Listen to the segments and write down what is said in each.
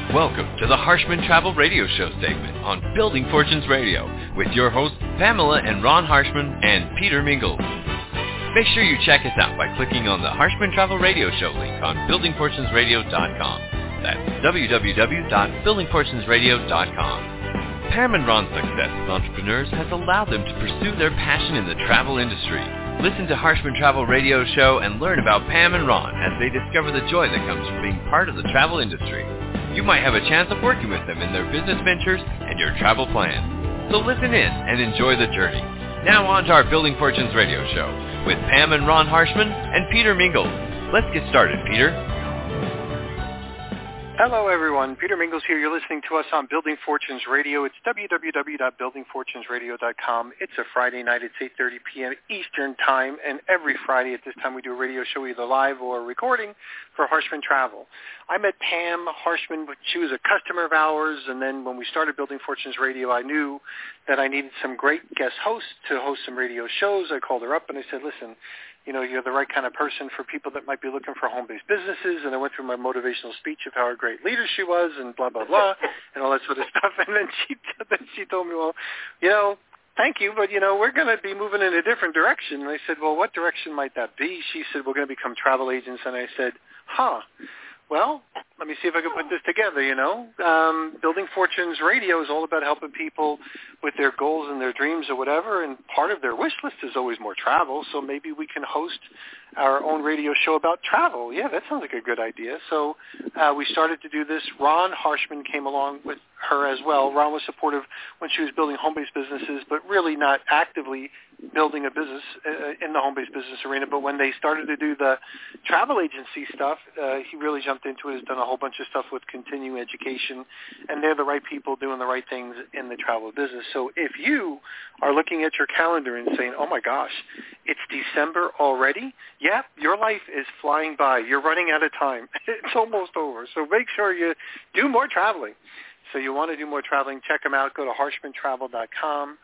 Welcome to the Harshman Travel Radio Show segment on Building Fortunes Radio with your hosts Pamela and Ron Harshman and Peter Mingles. Make sure you check us out by clicking on the Harshman Travel Radio Show link on buildingfortunesradio.com. That's www.buildingfortunesradio.com. Pam and Ron's success as entrepreneurs has allowed them to pursue their passion in the travel industry. Listen to Harshman Travel Radio Show and learn about Pam and Ron as they discover the joy that comes from being part of the travel industry. You might have a chance of working with them in their business ventures and your travel plans. So listen in and enjoy the journey. Now on to our Building Fortunes Radio Show with Pam and Ron Harshman and Peter Mingles. Let's get started, Peter. Hello, everyone. Peter Mingles here. You're listening to us on Building Fortunes Radio. It's www.buildingfortunesradio.com. It's a Friday night. It's 8:30 p.m. Eastern Time, and every Friday at this time we do a radio show either live or recording for Harshman Travel. I met Pam Harshman. She was a customer of ours, and then when we started Building Fortunes Radio, I knew that I needed some great guest hosts to host some radio shows. I called her up and I said, listen, you know, you're the right kind of person for people that might be looking for home-based businesses. And I went through my motivational speech of how a great leader she was and blah, blah, blah, and all that sort of stuff. And then she told me, well, you know, thank you, but, you know, we're going to be moving in a different direction. And I said, well, what direction might that be? She said, we're going to become travel agents. And I said, well, let me see if I can put this together, you know. Building Fortunes Radio is all about helping people with their goals and their dreams or whatever, and part of their wish list is always more travel, so maybe we can host our own radio show about travel. Yeah, that sounds like a good idea. So we started to do this. Ron Harshman came along with her as well. Ron was supportive when she was building home-based businesses, but really not actively building a business in the home-based business arena. But when they started to do the travel agency stuff, he really jumped into it, has done a whole bunch of stuff with continuing education, and they're the right people doing the right things in the travel business. So if you are looking at your calendar and saying, oh my gosh, it's December already, yeah, your life is flying by. You're running out of time. It's almost over. So make sure you do more traveling. So you want to do more traveling, check them out. Go to harshmantravel.com,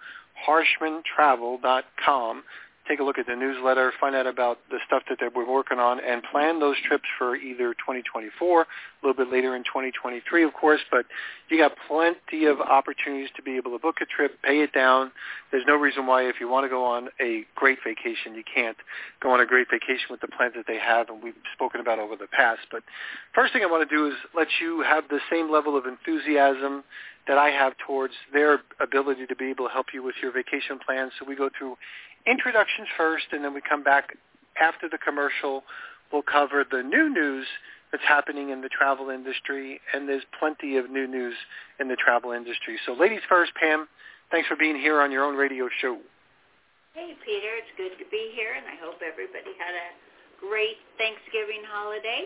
harshmantravel.com. Take a look at the newsletter, find out about the stuff that we're working on, and plan those trips for either 2024, a little bit later in 2023, of course, but you got plenty of opportunities to be able to book a trip, pay it down. There's no reason why if you want to go on a great vacation, you can't go on a great vacation with the plans that they have, and we've spoken about over the past. But first thing I want to do is let you have the same level of enthusiasm that I have towards their ability to be able to help you with your vacation plans. So we go through introductions first, and then we come back after the commercial. We'll cover the new news that's happening in the travel industry, and there's plenty of new news in the travel industry. So ladies first, Pam, thanks for being here on your own radio show. Hey, Peter, it's good to be here, and I hope everybody had a great Thanksgiving holiday.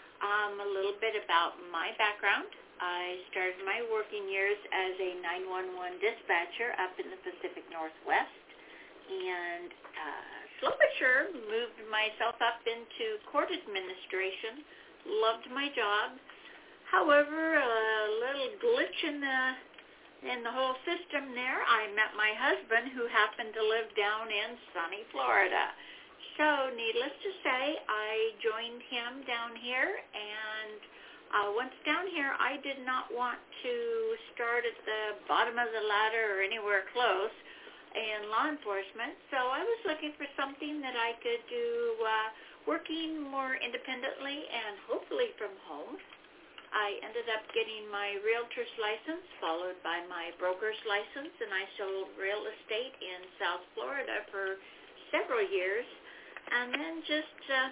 A little bit about my background. I started my working years as a 911 dispatcher up in the Pacific Northwest, and slow but sure moved myself up into court administration. Loved my job. However, a little glitch in the whole system there. I met my husband, who happened to live down in sunny Florida. So needless to say, I joined him down here, and once down here, I did not want to start at the bottom of the ladder or anywhere close in law enforcement, so I was looking for something that I could do working more independently and hopefully from home. I ended up getting my realtor's license followed by my broker's license, and I sold real estate in South Florida for several years, and then just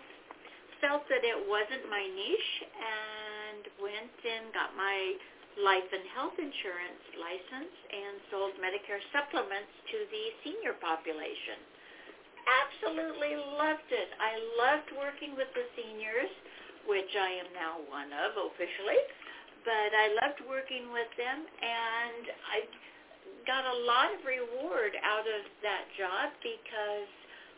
felt that it wasn't my niche, and went and got my life and health insurance license and sold Medicare supplements to the senior population. Absolutely loved it. I loved working with the seniors, which I am now one of officially, but I loved working with them, and I got a lot of reward out of that job because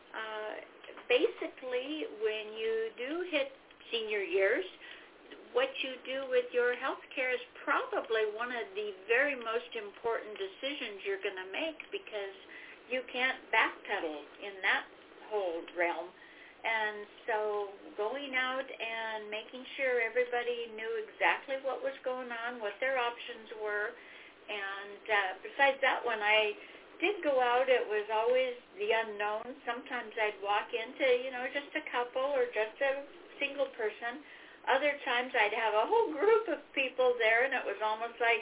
basically when you do hit senior years, what you do with your health care is probably one of the very most important decisions you're going to make, because you can't backpedal in that whole realm. And so going out and making sure everybody knew exactly what was going on, what their options were. And besides that, when I did go out, it was always the unknown. Sometimes I'd walk into, just a couple or just a single person. Other times I'd have a whole group of people there, and it was almost like,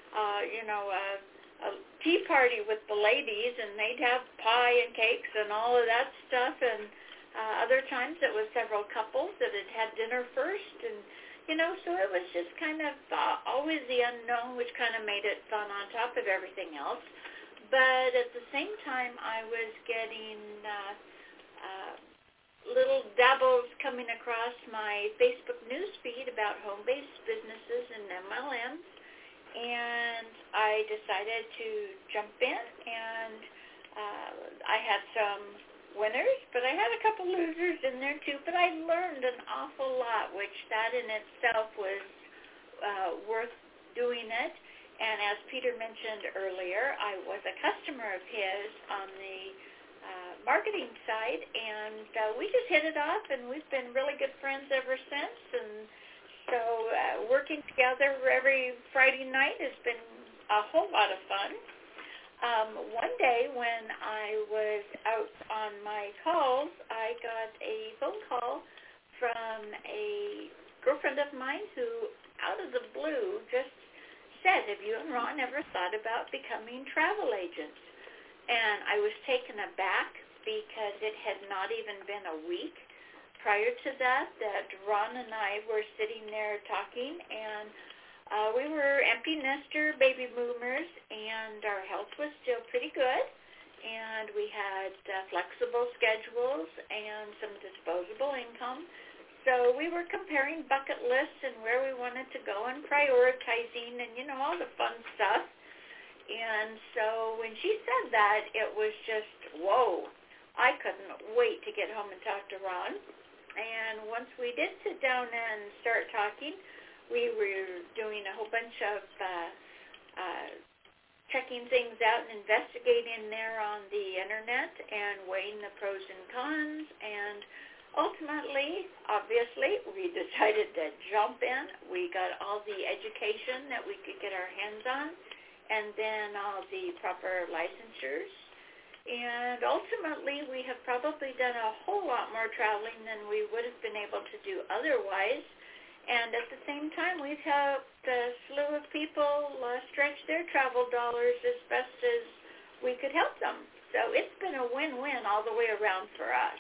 a tea party with the ladies, and they'd have pie and cakes and all of that stuff. And other times it was several couples that had had dinner first, and so it was just kind of always the unknown, which kind of made it fun on top of everything else. But at the same time, I was getting little dabbles coming across my Facebook news feed about home-based businesses and MLMs, and I decided to jump in, and I had some winners, but I had a couple losers in there too, but I learned an awful lot, which that in itself was worth doing it. And as Peter mentioned earlier, I was a customer of his on the marketing side, and we just hit it off, and we've been really good friends ever since. And so working together every Friday night has been a whole lot of fun. One day when I was out on my calls, I got a phone call from a girlfriend of mine who, out of the blue, just said, "Have you and Ron ever thought about becoming travel agents?" And I was taken aback because it had not even been a week prior to that Ron and I were sitting there talking, and we were empty nester baby boomers, and our health was still pretty good, and we had flexible schedules and some disposable income. So we were comparing bucket lists and where we wanted to go and prioritizing and, all the fun stuff. And so when she said that, it was just, whoa, I couldn't wait to get home and talk to Ron. And once we did sit down and start talking, we were doing a whole bunch of checking things out and investigating there on the internet and weighing the pros and cons. And ultimately, obviously, we decided to jump in. We got all the education that we could get our hands on, and then all the proper licensures. And ultimately, we have probably done a whole lot more traveling than we would have been able to do otherwise. And at the same time, we've helped a slew of people stretch their travel dollars as best as we could help them. So it's been a win-win all the way around for us.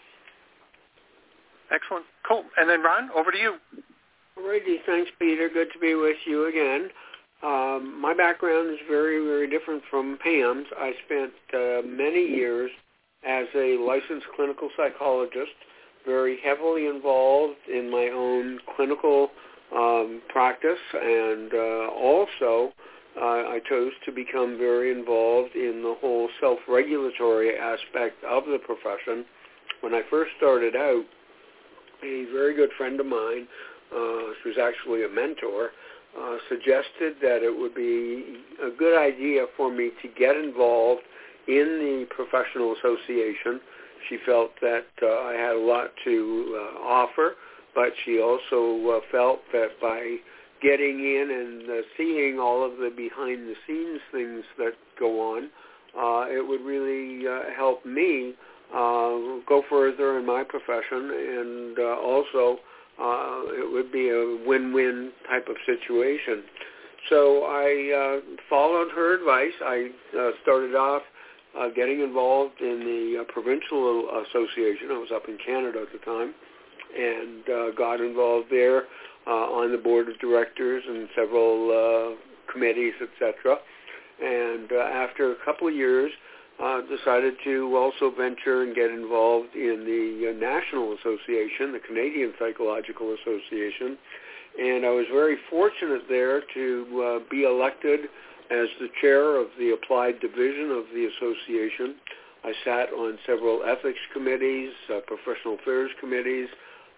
Excellent. Cool. And then, Ron, over to you. Alrighty. Thanks, Peter. Good to be with you again. My background is very, very different from Pam's. I spent many years as a licensed clinical psychologist, very heavily involved in my own clinical practice, and also I chose to become very involved in the whole self-regulatory aspect of the profession. When I first started out, a very good friend of mine, she was actually a mentor, suggested that it would be a good idea for me to get involved in the professional association. She felt that I had a lot to offer, but she also felt that by getting in and seeing all of the behind-the-scenes things that go on, it would really help me go further in my profession, and also it would be a win-win type of situation. So I followed her advice. I started off getting involved in the provincial association. I was up in Canada at the time, and got involved there on the board of directors and several committees, etc. And after a couple of years, decided to also venture and get involved in the National Association, the Canadian Psychological Association. And I was very fortunate there to be elected as the chair of the applied division of the association. I sat on several ethics committees, professional affairs committees,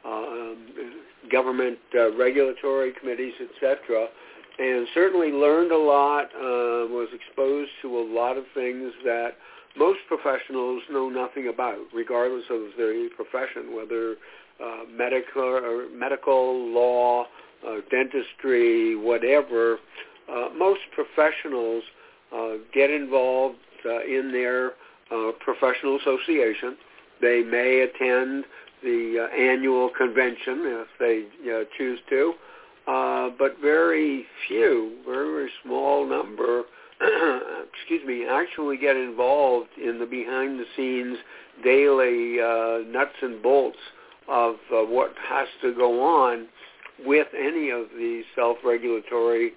government regulatory committees, etc., and certainly learned a lot, was exposed to a lot of things that most professionals know nothing about, regardless of the profession, whether medical, law, dentistry, whatever. Most professionals get involved in their professional association. They may attend the annual convention if they choose to, but very few, very, very small number, actually get involved in the behind-the-scenes daily nuts and bolts of what has to go on with any of these self-regulatory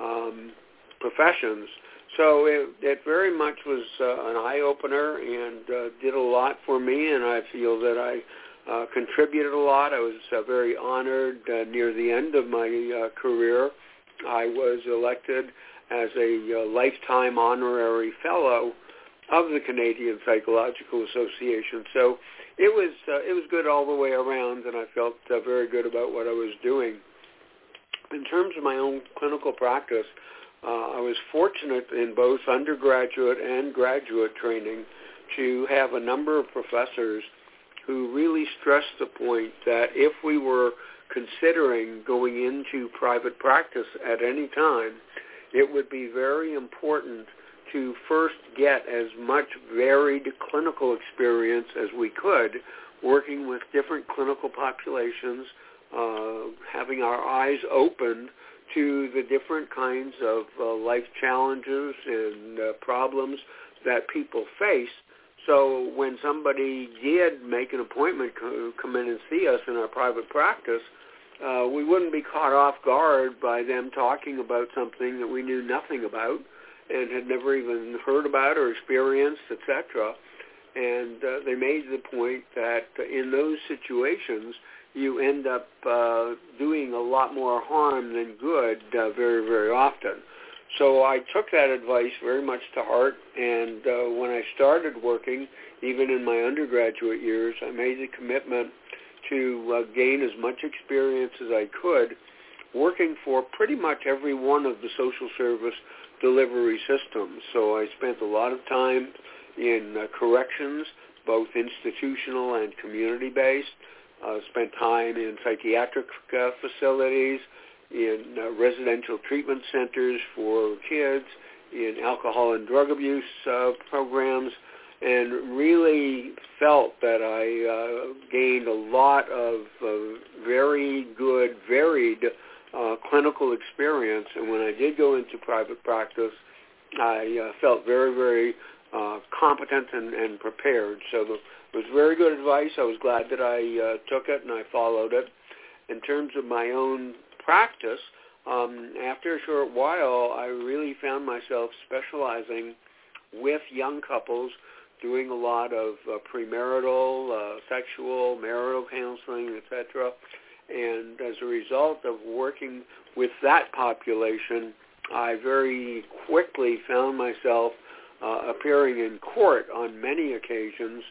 professions. So it very much was an eye-opener and did a lot for me, and I feel that I contributed a lot. I was very honored near the end of my career. I was elected as a lifetime honorary fellow of the Canadian Psychological Association. So it was good all the way around, and I felt very good about what I was doing. In terms of my own clinical practice, I was fortunate in both undergraduate and graduate training to have a number of professors who really stressed the point that if we were considering going into private practice at any time, it would be very important to first get as much varied clinical experience as we could, working with different clinical populations, having our eyes open to the different kinds of life challenges and problems that people face. So when somebody did make an appointment to come in and see us in our private practice, we wouldn't be caught off guard by them talking about something that we knew nothing about and had never even heard about or experienced, etc. And they made the point that in those situations, you end up doing a lot more harm than good very, very often. So I took that advice very much to heart, and when I started working, even in my undergraduate years, I made the commitment to gain as much experience as I could working for pretty much every one of the social service delivery systems. So I spent a lot of time in corrections, both institutional and community-based. Spent time in psychiatric facilities, in residential treatment centers for kids, in alcohol and drug abuse programs, and really felt that I gained a lot of very good, varied clinical experience. And when I did go into private practice, I felt very, very competent and prepared. So it was very good advice. I was glad that I took it and I followed it. In terms of my own practice, after a short while, I really found myself specializing with young couples, doing a lot of premarital, sexual, marital counseling, etc. And as a result of working with that population, I very quickly found myself appearing in court on many occasions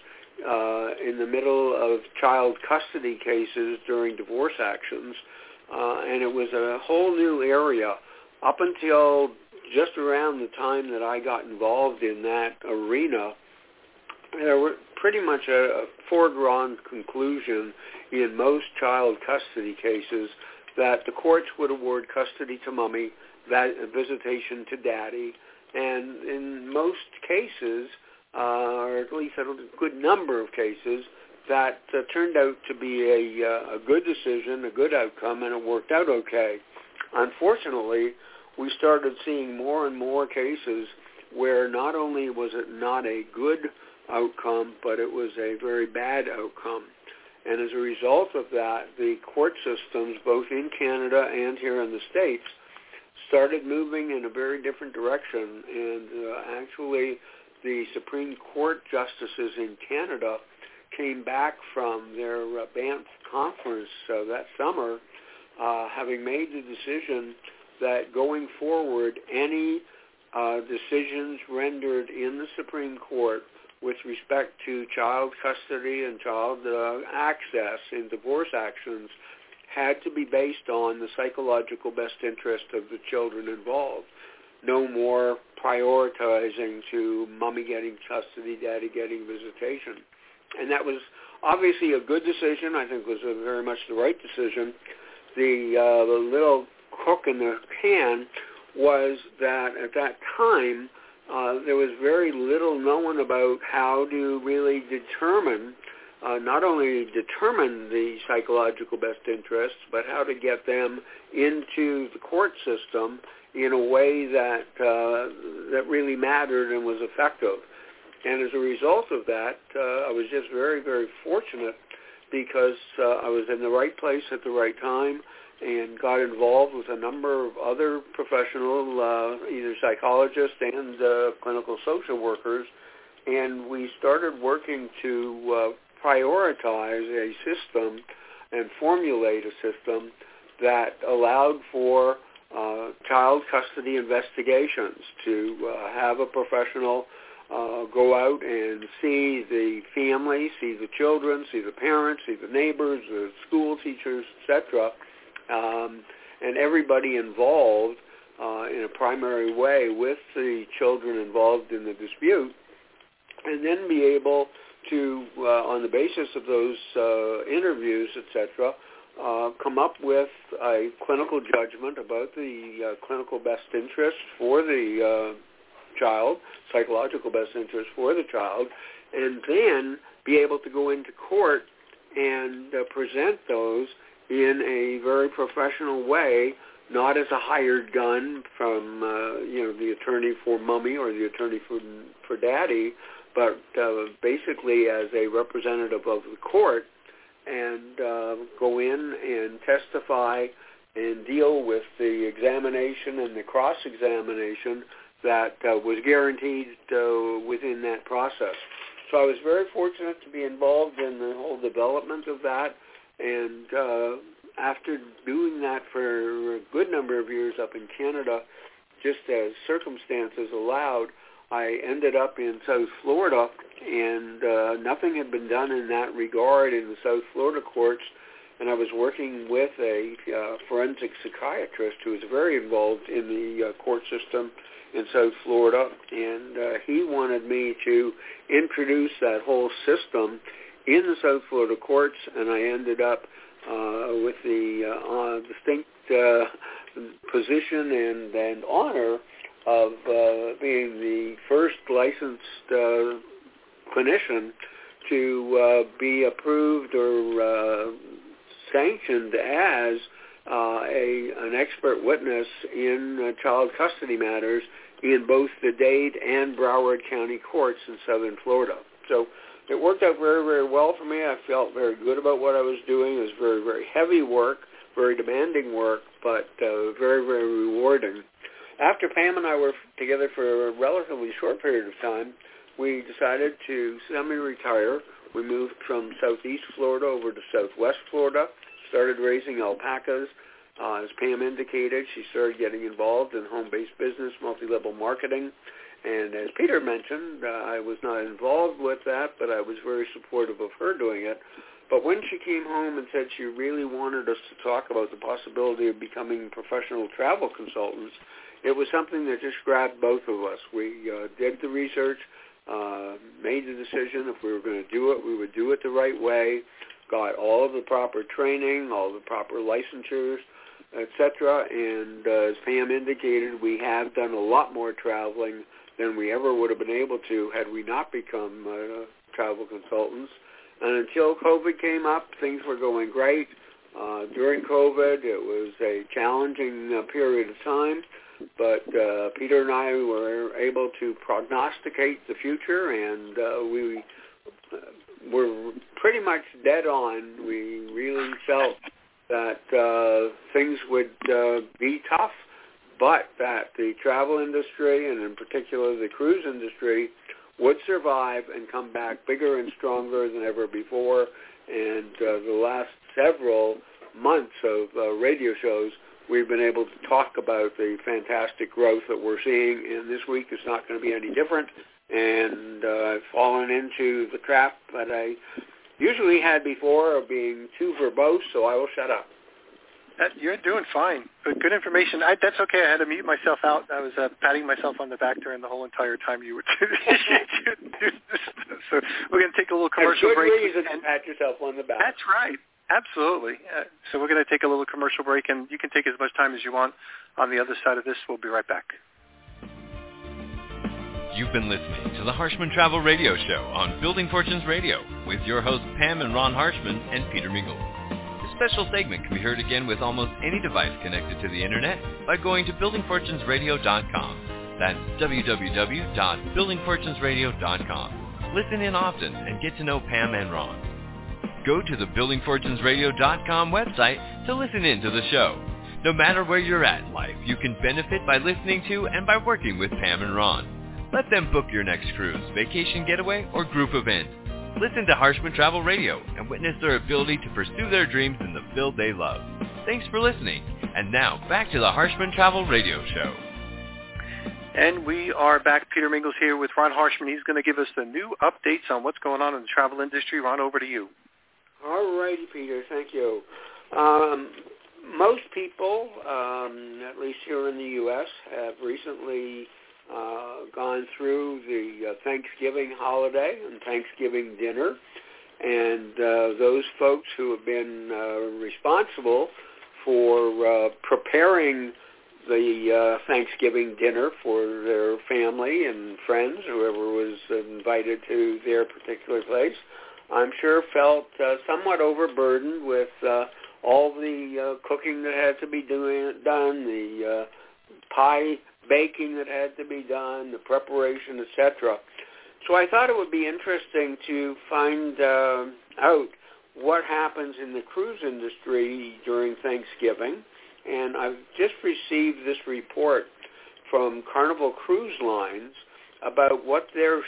in the middle of child custody cases during divorce actions. And it was a whole new area. Up until just around the time that I got involved in that arena, there were pretty much a foregone conclusion in most child custody cases that the courts would award custody to mommy, that visitation to daddy, and in most cases, or at least a good number of cases, that turned out to be a good decision, a good outcome, and it worked out okay. Unfortunately, we started seeing more and more cases where not only was it not a good outcome, but it was a very bad outcome. And as a result of that, the court systems, both in Canada and here in the States, started moving in a very different direction. And actually, the Supreme Court justices in Canada came back from their Banff conference that summer, having made the decision that going forward, any decisions rendered in the Supreme Court with respect to child custody and child access in divorce actions had to be based on the psychological best interest of the children involved. no more prioritizing to mommy getting custody, daddy getting visitation. And that was obviously a good decision. I think it was very much the right decision. The little hook in the can was that at that time, there was very little known about how to really determine, not only determine the psychological best interests, but how to get them into the court system in a way that that really mattered and was effective. And as a result of that, I was just very, very fortunate because I was in the right place at the right time and got involved with a number of other professional, either psychologists and clinical social workers, and we started working to prioritize a system and formulate a system that allowed for child custody investigations, to have a professional go out and see the family, see the children, see the parents, see the neighbors, the school teachers, etc., and everybody involved in a primary way with the children involved in the dispute, and then be able to, on the basis of those interviews, etc., come up with a clinical judgment about the clinical best interest for the child, psychological best interest for the child, and then be able to go into court and present those in a very professional way, not as a hired gun from the attorney for mommy or the attorney for daddy, but basically as a representative of the court, and go in and testify and deal with the examination and the cross-examination that was guaranteed within that process. So I was very fortunate to be involved in the whole development of that, and after doing that for a good number of years up in Canada, just as circumstances allowed, I ended up in South Florida, and nothing had been done in that regard in the South Florida courts, and I was working with a forensic psychiatrist who was very involved in the court system in South Florida, and he wanted me to introduce that whole system in the South Florida courts, and I ended up with the distinct position and honor of being the first licensed clinician to be approved or sanctioned as an expert witness in child custody matters in both the Dade and Broward County courts in southern Florida. So it worked out very, very well for me. I felt very good about what I was doing. It was very, very heavy work, very demanding work, but very, very rewarding. After Pam and I were together for a relatively short period of time, we decided to semi-retire. We moved from southeast Florida over to southwest Florida, started raising alpacas. As Pam indicated, she started getting involved in home-based business, multi-level marketing. And as Peter mentioned, I was not involved with that, but I was very supportive of her doing it. But when she came home and said she really wanted us to talk about the possibility of becoming professional travel consultants, it was something that just grabbed both of us. We did the research, made the decision if we were going to do it, we would do it the right way, got all of the proper training, all the proper licensures, etc. And as Pam indicated, we have done a lot more traveling than we ever would have been able to had we not become travel consultants. And until COVID came up, things were going great. During COVID, it was a challenging period of time, but Peter and I were able to prognosticate the future, and we were pretty much dead on. We really felt that things would be tough, but that the travel industry, and in particular the cruise industry, would survive and come back bigger and stronger than ever before. And the last several months of radio shows, we've been able to talk about the fantastic growth that we're seeing, and this week is not going to be any different. And I've fallen into the trap that I usually had before of being too verbose, so I will shut up. You're doing fine. Good information. That's okay. I had to mute myself out. I was patting myself on the back during the whole entire time you were doing this. So we're going to take a little commercial break. Good reason to pat yourself on the back. That's right. Absolutely. So we're going to take a little commercial break, and you can take as much time as you want on the other side of this. We'll be right back. You've been listening to the Harshman Travel Radio Show on Building Fortunes Radio with your hosts Pam and Ron Harshman and Peter Mingles. This special segment can be heard again with almost any device connected to the Internet by going to buildingfortunesradio.com. That's www.buildingfortunesradio.com. Listen in often and get to know Pam and Ron. Go to the buildingfortunesradio.com website to listen in to the show. No matter where you're at in life, you can benefit by listening to and by working with Pam and Ron. Let them book your next cruise, vacation getaway, or group event. Listen to Harshman Travel Radio and witness their ability to pursue their dreams in the field they love. Thanks for listening. And now, back to the Harshman Travel Radio Show. And we are back. Peter Mingles here with Ron Harshman. He's going to give us the new updates on what's going on in the travel industry. Ron, over to you. All righty, Peter. Thank you. Most people, at least here in the U.S., have recently gone through the Thanksgiving holiday and Thanksgiving dinner. And those folks who have been responsible for preparing the Thanksgiving dinner for their family and friends, whoever was invited to their particular place, I'm sure felt somewhat overburdened with all the cooking that had to be done, the pie baking that had to be done, the preparation, etc. So I thought it would be interesting to find out what happens in the cruise industry during Thanksgiving. And I've just received this report from Carnival Cruise Lines about what their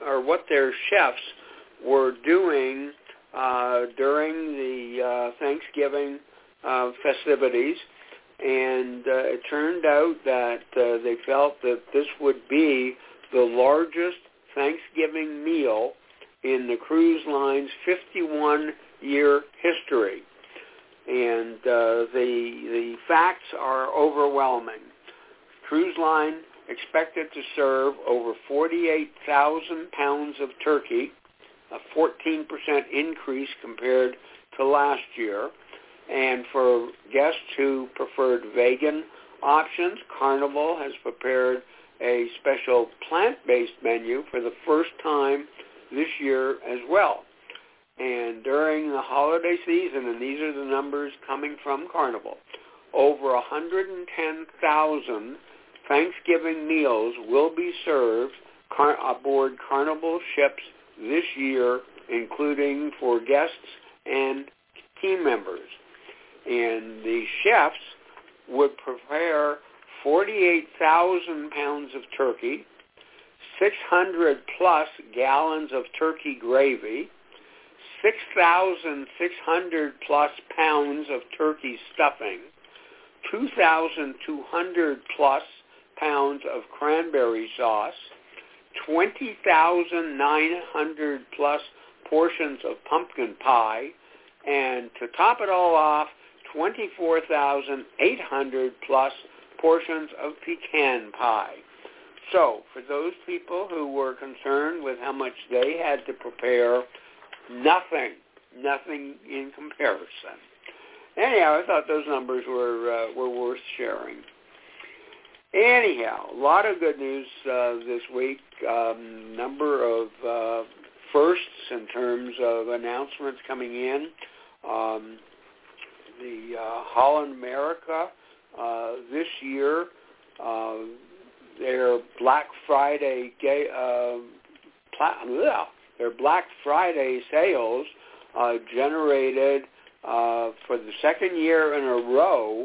chefs were doing during the Thanksgiving festivities. And it turned out that they felt that this would be the largest Thanksgiving meal in the cruise line's 51-year history. And the facts are overwhelming. Cruise line expected to serve over 48,000 pounds of turkey, a 14% increase compared to last year. And for guests who preferred vegan options, Carnival has prepared a special plant-based menu for the first time this year as well. And during the holiday season, and these are the numbers coming from Carnival, over 110,000 Thanksgiving meals will be served aboard Carnival ships this year, including for guests and team members. And the chefs would prepare 48,000 pounds of turkey, 600 plus gallons of turkey gravy, 6,600 plus pounds of turkey stuffing, 2,200 plus pounds of cranberry sauce, 20,900 plus portions of pumpkin pie, and to top it all off, 24,800 plus portions of pecan pie. So, for those people who were concerned with how much they had to prepare, nothing in comparison. Anyhow, I thought those numbers were worth sharing. Anyhow, a lot of good news this week. Number of firsts in terms of announcements coming in. The Holland America this year, their Black Friday sales generated for the second year in a row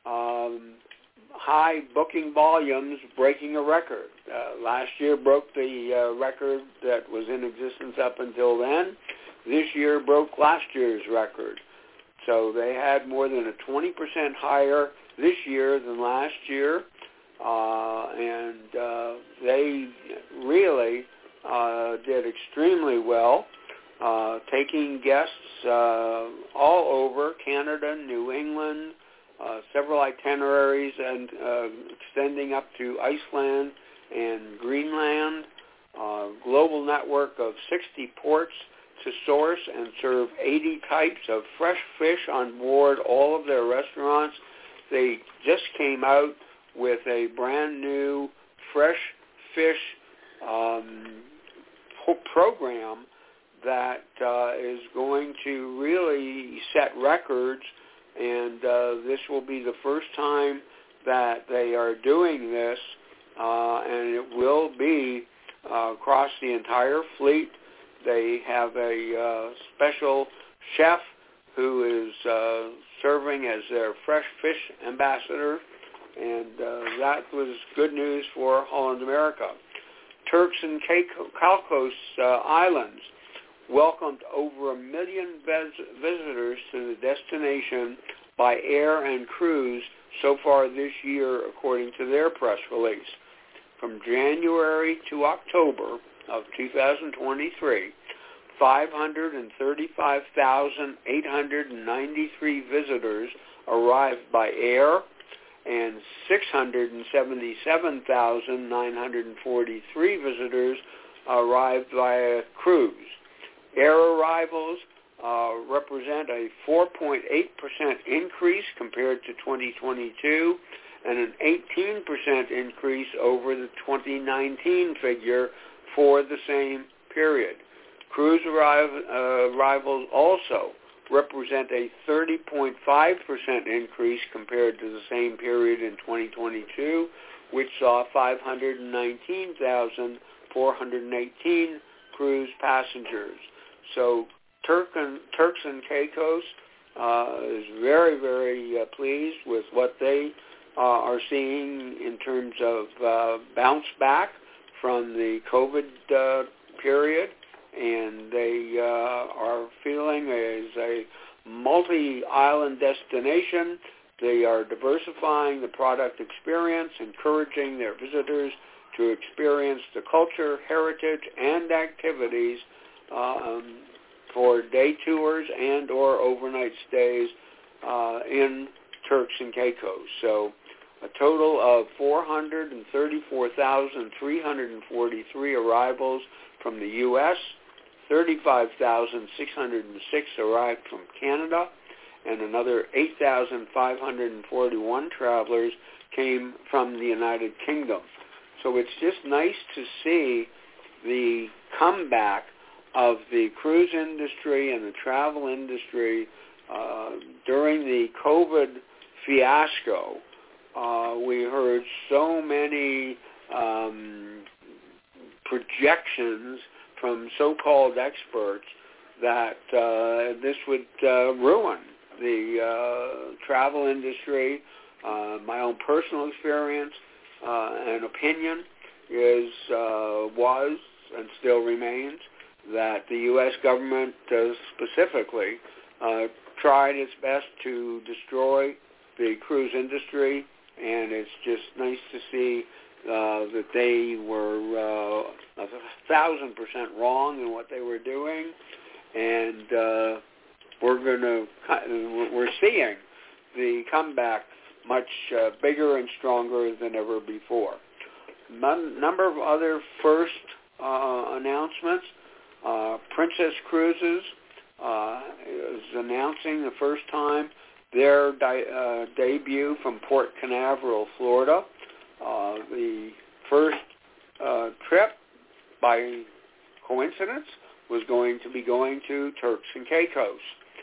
high booking volumes, breaking a record. Last year broke the record that was in existence up until then. This year broke last year's record. So they had more than a 20% higher this year than last year, and they really did extremely well, taking guests all over Canada, New England, several itineraries and extending up to Iceland and Greenland, global network of 60 ports to source and serve 80 types of fresh fish on board all of their restaurants. They just came out with a brand new fresh fish program that is going to really set records, and this will be the first time that they are doing this, and it will be across the entire fleet. They have a special chef who is serving as their fresh fish ambassador, and that was good news for Holland America. Turks and Caicos Islands welcomed over 1 million visitors to the destination by air and cruise so far this year, according to their press release. From January to October of 2023, 535,893 visitors arrived by air, and 677,943 visitors arrived via cruise. Air arrivals represent a 4.8% increase compared to 2022 and an 18% increase over the 2019 figure for the same period. Cruise arrivals also represent a 30.5% increase compared to the same period in 2022, which saw 519,418 cruise passengers. So Turks and Caicos is very, very pleased with what they are seeing in terms of bounce back from the COVID period, and they are feeling as a multi-island destination. They are diversifying the product experience, encouraging their visitors to experience the culture, heritage, and activities for day tours and or overnight stays in Turks and Caicos. So a total of 434,343 arrivals from the U.S., 35,606 arrived from Canada, and another 8,541 travelers came from the United Kingdom. So it's just nice to see the comeback of the cruise industry and the travel industry during the COVID fiasco. We heard so many projections from so-called experts that this would ruin the travel industry. My own personal experience and opinion was and still remains that the U.S. government specifically tried its best to destroy the cruise industry, and it's just nice to see that they were 1,000% wrong in what they were doing, and we're seeing the comeback much bigger and stronger than ever before. Number of other first announcements. Princess Cruises is announcing the first time their debut from Port Canaveral, Florida. The first trip, by coincidence, was going to be going to Turks and Caicos.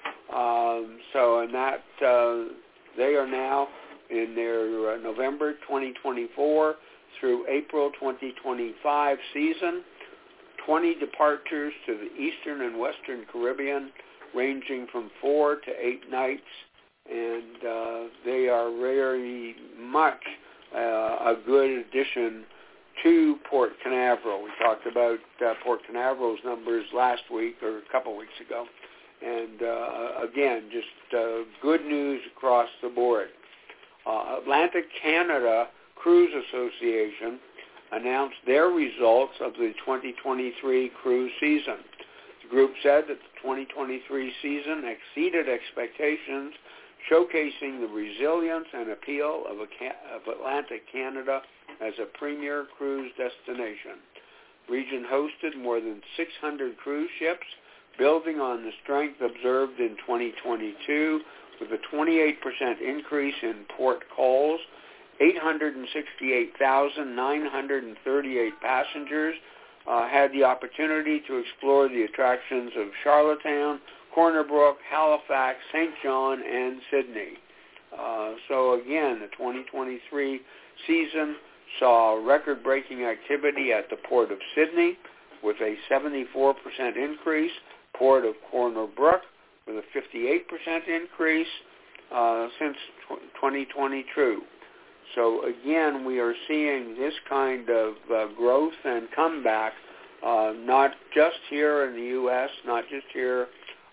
They are now in their November 2024 through April 2025 season. 20 departures to the Eastern and Western Caribbean, ranging from 4 to 8 nights, and they are very much a good addition to Port Canaveral. We talked about Port Canaveral's numbers last week or a couple weeks ago, and again, just good news across the board. Atlantic Canada Cruise Association announced their results of the 2023 cruise season. The group said that the 2023 season exceeded expectations, showcasing the resilience and appeal of Atlantic Canada as a premier cruise destination. Region hosted more than 600 cruise ships, building on the strength observed in 2022 with a 28% increase in port calls. 868,938 passengers had the opportunity to explore the attractions of Charlottetown, Corner Brook, Halifax, St. John, and Sydney. So again, the 2023 season saw record-breaking activity at the Port of Sydney with a 74% increase, Port of Corner Brook with a 58% increase since 2022. So again, we are seeing this kind of growth and comeback, not just here in the U.S., not just here,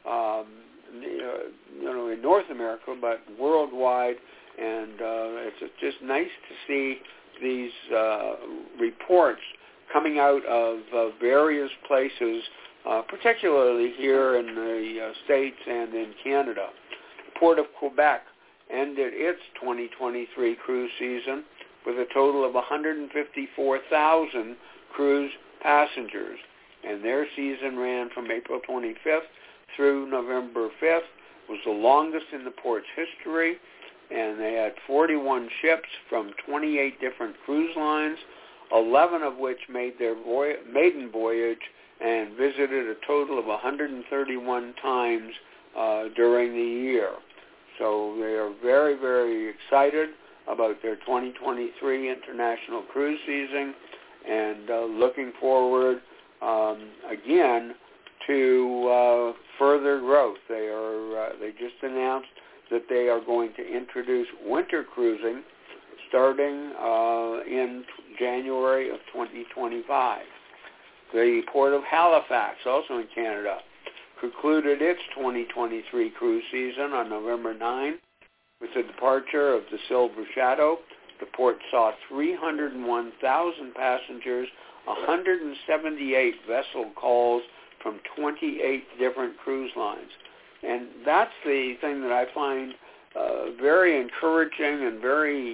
in North America, but worldwide. And it's just nice to see these reports coming out of various places, particularly here in the States and in Canada. The Port of Quebec ended its 2023 cruise season with a total of 154,000 cruise passengers, and their season ran from April 25th through November 5th. It was the longest in the port's history, and they had 41 ships from 28 different cruise lines, 11 of which made their maiden voyage and visited a total of 131 times during the year. So they are very, very excited about their 2023 international cruise season and looking forward, again, to further growth. They just announced that they are going to introduce winter cruising starting in January of 2025. The Port of Halifax, also in Canada, concluded its 2023 cruise season on November 9 with the departure of the Silver Shadow. The port saw 301,000 passengers, 178 vessel calls from 28 different cruise lines. And that's the thing that I find very encouraging and very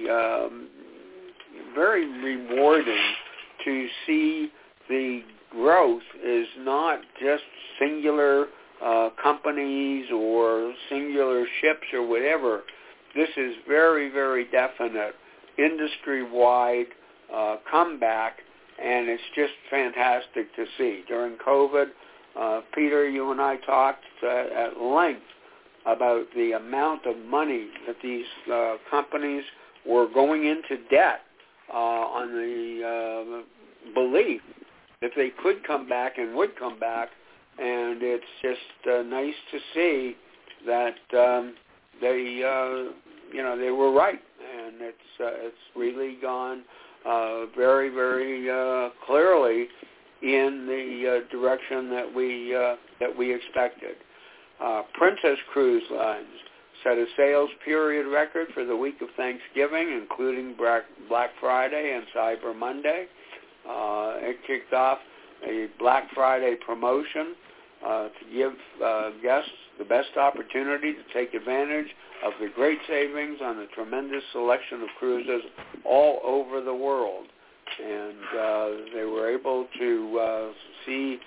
rewarding to see. The growth is not just singular companies or singular ships or whatever. This is very, very definite, industry-wide comeback, and it's just fantastic to see. During COVID, Peter, you and I talked at length about the amount of money that these companies were going into debt on the belief that they could come back and would come back, and it's just nice to see that they were right, and it's really gone very, very clearly in the direction that we expected. Princess Cruise Lines set a sales period record for the week of Thanksgiving, including Black Friday and Cyber Monday. It kicked off a Black Friday promotion to give guests the best opportunity to take advantage of the great savings on a tremendous selection of cruises all over the world. And they were able to see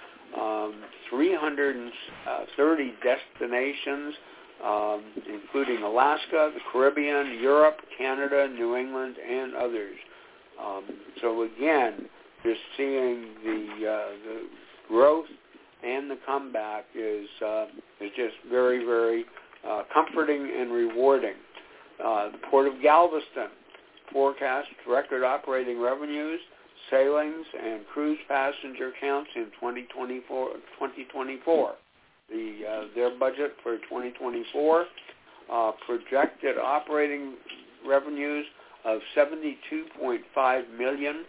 330 destinations, including Alaska, the Caribbean, Europe, Canada, New England, and others. So again, just seeing the growth and the comeback is just very, very comforting and rewarding. The Port of Galveston forecasts record operating revenues, sailings, and cruise passenger counts in 2024. Their budget for 2024 projected operating revenues of $72.5 million,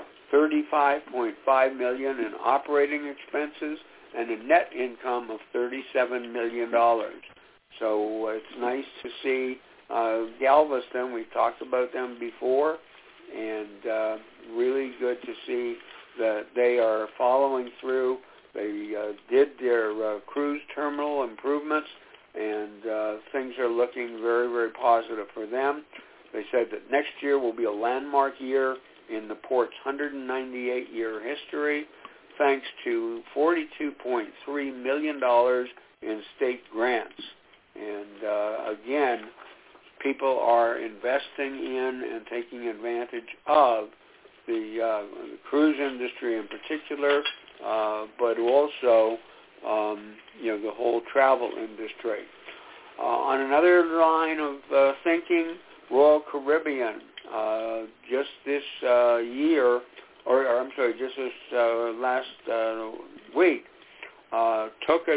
$35.5 million in operating expenses, and a net income of $37 million. So it's nice to see Galveston. We've talked about them before, and really good to see that they are following through. They did their cruise terminal improvements and things are looking very, very positive for them. They said that next year will be a landmark year in the port's 198-year history, thanks to $42.3 million in state grants. And again, people are investing in and taking advantage of the cruise industry in particular, but also the whole travel industry. On another line of thinking, Royal Caribbean just this year, just this last week, took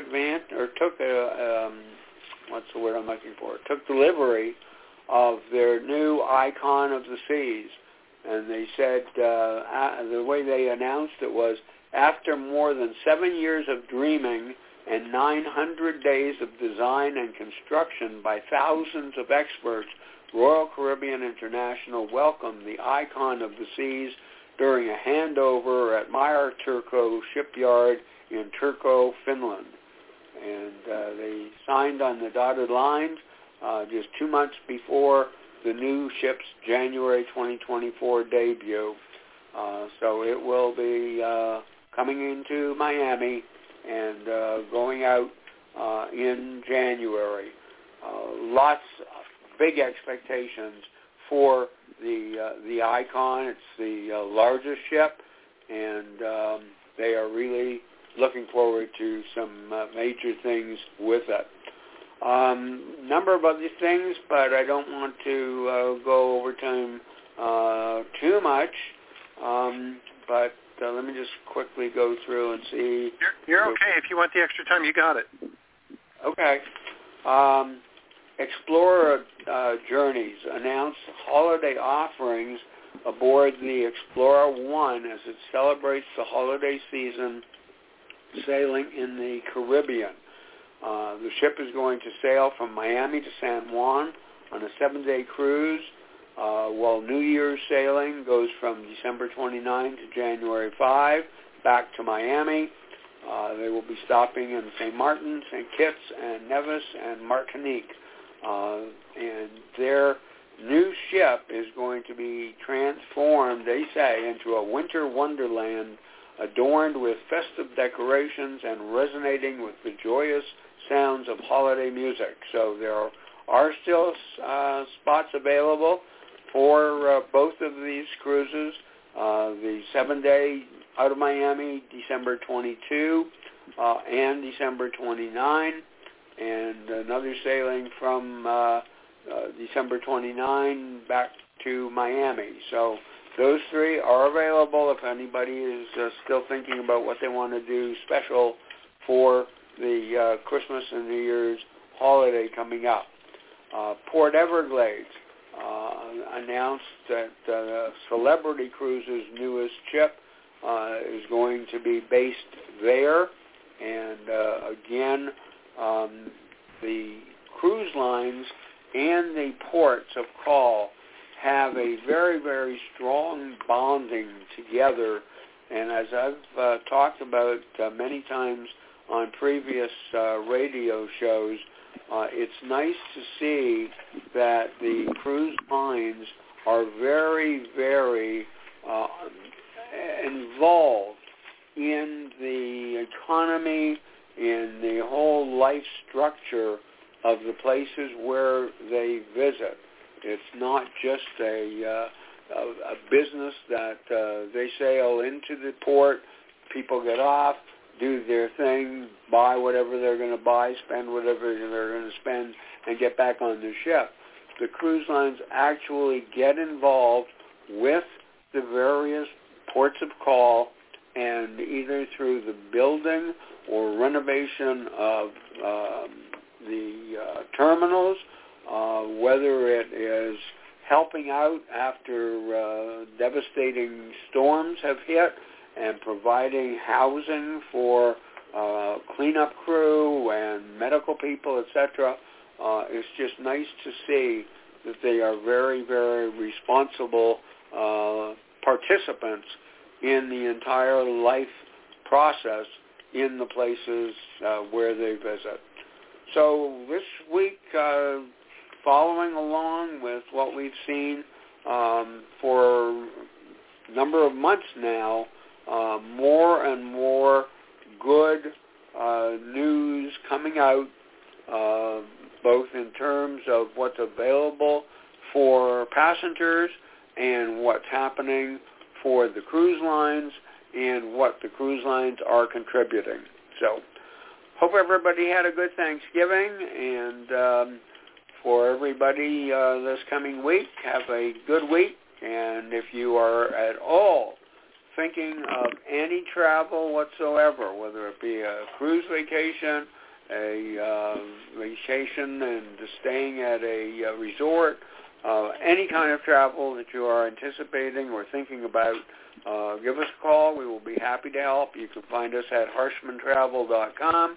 delivery of their new Icon of the Seas. And they said the way they announced it was, after more than 7 years of dreaming and 900 days of design and construction by thousands of experts, Royal Caribbean International welcomed the Icon of the Seas during a handover at Meyer Turku shipyard in Turku, Finland. And they signed on the dotted lines just 2 months before the new ship's January 2024 debut. So it will be coming into Miami and going out in January. Lots of big expectations for the Icon. It's the largest ship, and they are really looking forward to some major things with it. Number of other things, but I don't want to go over time too much. But let me just quickly go through and see. You're okay. If you want the extra time, you got it. Okay. Explorer Journeys announced holiday offerings aboard the Explorer 1 as it celebrates the holiday season sailing in the Caribbean. The ship is going to sail from Miami to San Juan on a 7-day cruise, while New Year's sailing goes from December 29 to January 5 back to Miami. They will be stopping in St. Martin, St. Kitts, and Nevis, and Martinique. And their new ship is going to be transformed, they say, into a winter wonderland adorned with festive decorations and resonating with the joyous sounds of holiday music. So there are still spots available for both of these cruises. The 7-day out of Miami, December 22 and December 29, and another sailing from December 29 back to Miami. So those three are available if anybody is still thinking about what they want to do special for the Christmas and New Year's holiday coming up. Port Everglades announced that Celebrity Cruises' newest ship is going to be based there. And again, the cruise lines and the ports of call have a very, very strong bonding together. And as I've talked about many times on previous radio shows, it's nice to see that the cruise lines are very, very involved in the economy, in the whole life structure of the places where they visit. It's not just a business that they sail into the port, people get off, do their thing, buy whatever they're going to buy, spend whatever they're going to spend, and get back on the ship. The cruise lines actually get involved with the various ports of call, and either through the building or renovation of the terminals, whether it is helping out after devastating storms have hit and providing housing for cleanup crew and medical people, etc. It's just nice to see that they are very, very responsible participants in the entire life process in the places where they visit. So this week, following along with what we've seen for a number of months now, more and more good news coming out, both in terms of what's available for passengers and what's happening for the cruise lines and what the cruise lines are contributing. So hope everybody had a good Thanksgiving, and for everybody this coming week, have a good week. And if you are at all thinking of any travel whatsoever, whether it be a cruise vacation, a vacation and staying at a resort, any kind of travel that you are anticipating or thinking about, give us a call. We will be happy to help. You can find us at harshmantravel.com,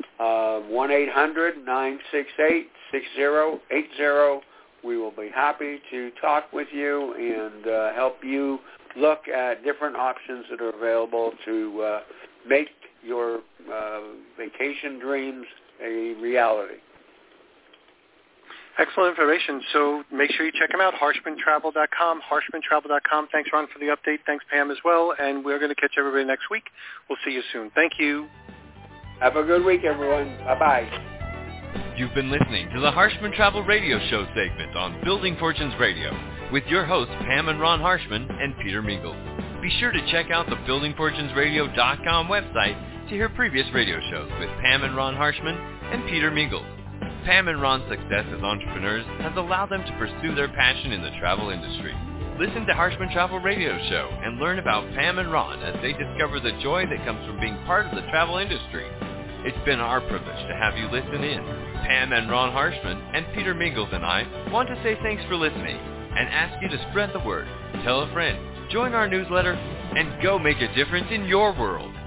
1-800-968-6080. We will be happy to talk with you and help you look at different options that are available to make your vacation dreams a reality. Excellent information. So make sure you check them out, harshmantravel.com, harshmantravel.com. Thanks, Ron, for the update. Thanks, Pam, as well. And we're going to catch everybody next week. We'll see you soon. Thank you. Have a good week, everyone. Bye-bye. You've been listening to the Harshman Travel Radio Show segment on Building Fortunes Radio with your hosts Pam and Ron Harshman and Peter Mingles. Be sure to check out the BuildingFortunesRadio.com website to hear previous radio shows with Pam and Ron Harshman and Peter Mingles. Pam and Ron's success as entrepreneurs has allowed them to pursue their passion in the travel industry. Listen to Harshman Travel Radio Show and learn about Pam and Ron as they discover the joy that comes from being part of the travel industry. It's been our privilege to have you listen in. Pam and Ron Harshman and Peter Mingles and I want to say thanks for listening and ask you to spread the word, tell a friend, join our newsletter, and go make a difference in your world.